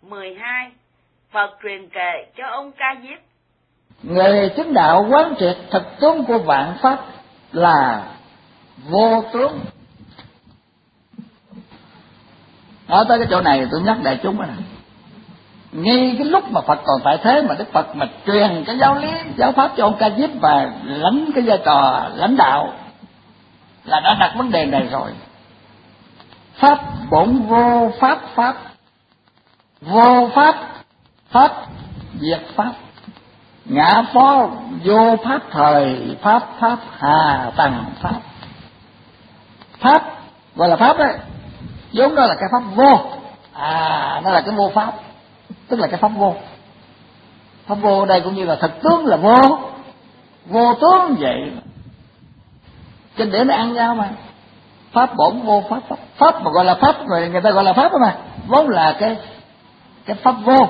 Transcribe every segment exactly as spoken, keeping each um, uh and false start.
mười hai. Phật truyền kệ cho ông Ca Diếp. Người chứng đạo quán triệt thực tướng của vạn pháp là vô tướng. Ở tới cái chỗ này tôi nhắc đại chúng này, ngay cái lúc mà Phật còn tại thế mà Đức Phật mà truyền cái giáo lý giáo pháp cho ông Ca Diếp và lãnh cái vai trò lãnh đạo là đã đặt vấn đề này rồi. Pháp bổn vô pháp pháp, vô pháp pháp diệt pháp, ngã phó vô pháp thời pháp pháp hà tầng pháp. Pháp gọi là pháp đấy, vốn đó là cái pháp vô, à nó là cái vô pháp, tức là cái pháp vô. Pháp vô ở đây cũng như là thực tướng là vô, vô tướng vậy. Trên để nó ăn nhau mà. Pháp bổn vô pháp pháp, pháp mà gọi là pháp rồi người ta gọi là pháp mà, vốn là cái cái pháp vô.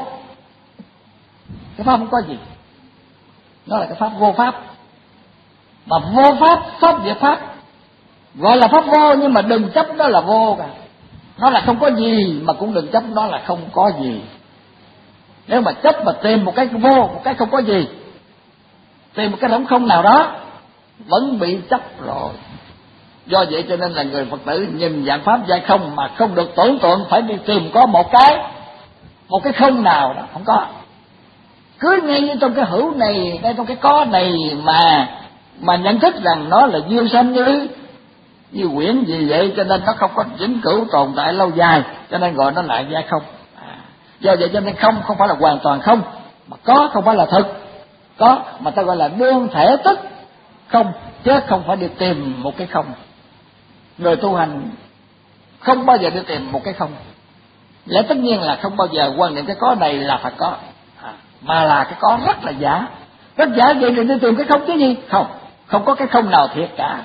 Cái pháp không có gì, nó là cái pháp vô pháp. Mà vô pháp, pháp diệt pháp, gọi là pháp vô nhưng mà đừng chấp nó là vô cả. Nó là không có gì mà cũng đừng chấp nó là không có gì. Nếu mà chấp mà tìm một cái vô, một cái không có gì, tìm một cái đống không nào đó, vẫn bị chấp rồi. Do vậy cho nên là người Phật tử nhìn vạn pháp giai không mà không được tưởng tượng phải đi tìm có một cái, một cái không nào đó, không có. Cứ ngay như trong cái hữu này, ngay trong cái có này mà mà nhận thức rằng nó là duyên sanh như như quyển gì vậy, cho nên nó không có vĩnh cửu tồn tại lâu dài, cho nên gọi nó là giai không. À, do vậy cho nên không không phải là hoàn toàn không, mà có không phải là thực có, mà ta gọi là đương thể tức không, chứ không phải đi tìm một cái không. Người tu hành không bao giờ đi tìm một cái không. Lẽ tất nhiên là không bao giờ quan niệm cái có này là thật có, à, mà là cái có rất là giả. Rất giả vậy thì đi tìm cái không chứ gì? Không, không có cái không nào thiệt cả.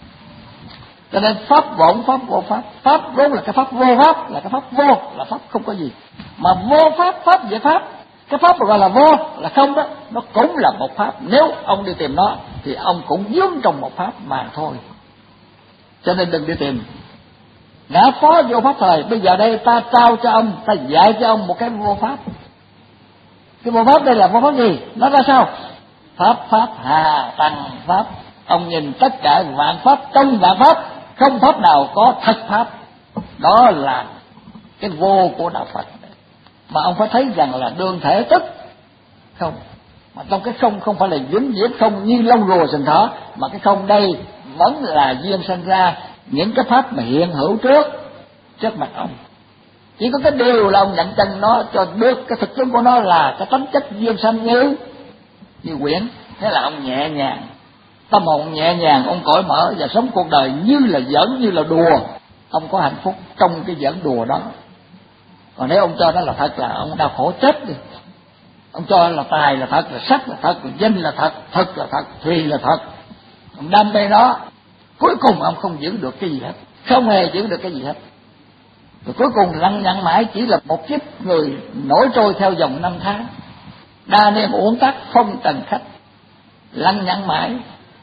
Cho nên pháp bổn pháp vô pháp, pháp vốn là cái pháp vô pháp, là cái pháp vô, là pháp không có gì. Mà vô pháp, pháp diệt pháp, cái pháp mà gọi là vô là không đó, nó cũng là một pháp. Nếu ông đi tìm nó thì ông cũng vướng trong một pháp mà thôi. Cho nên đừng đi tìm. Ngã phó vô pháp thời, bây giờ đây ta trao cho ông, ta dạy cho ông một cái vô pháp. Cái vô pháp đây là vô pháp gì? Nó ra sao? Pháp pháp hà tầng pháp. Ông nhìn tất cả vạn pháp, trong vạn pháp không pháp nào có thật pháp. Đó là cái vô của đạo Phật. Mà ông phải thấy rằng là đương thể tức không. Mà trong cái không không phải là vĩnh viễn không như lông rùa sừng thỏ, mà cái không đây vẫn là duyên sanh ra những cái pháp mà hiện hữu trước trước mặt ông. Chỉ có cái điều là ông nhận chân nó cho được cái thực tướng của nó là cái tánh chất duyên sanh như như quyển. Thế là ông nhẹ nhàng, tâm hồn nhẹ nhàng, ông cởi mở và sống cuộc đời như là giỡn, như là đùa. Ông có hạnh phúc trong cái giỡn đùa đó. Còn nếu ông cho nó là thật là ông đau khổ chết đi. Ông cho là tài là thật, là sắc là thật, là danh là thật, thật là thật, thùy là thật. Ông đam mê nó, cuối cùng ông không giữ được cái gì hết, không hề giữ được cái gì hết. Rồi cuối cùng lăng nhăng mãi chỉ là một kiếp người nổi trôi theo dòng năm tháng, đa đêm uổng tắc phong trần khách, lăng nhăng mãi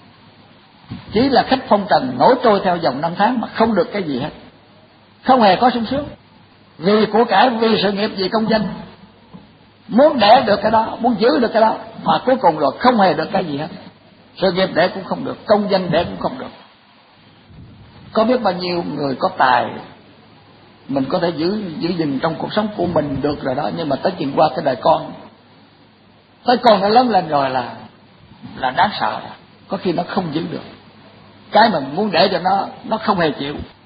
chỉ là khách phong trần nổi trôi theo dòng năm tháng mà không được cái gì hết, không hề có sung sướng. Vì của cải, vì sự nghiệp, vì công danh, muốn đẻ được cái đó, muốn giữ được cái đó, mà cuối cùng rồi không hề được cái gì hết. Sự nghiệp đẻ cũng không được, công danh đẻ cũng không được. Có biết bao nhiêu người có tài mình có thể giữ giữ gìn trong cuộc sống của mình được rồi đó, nhưng mà tới chừng qua cái đời con, tới con nó lớn lên rồi là là đáng sợ. Có khi nó không giữ được cái mình muốn để cho nó, nó không hề chịu.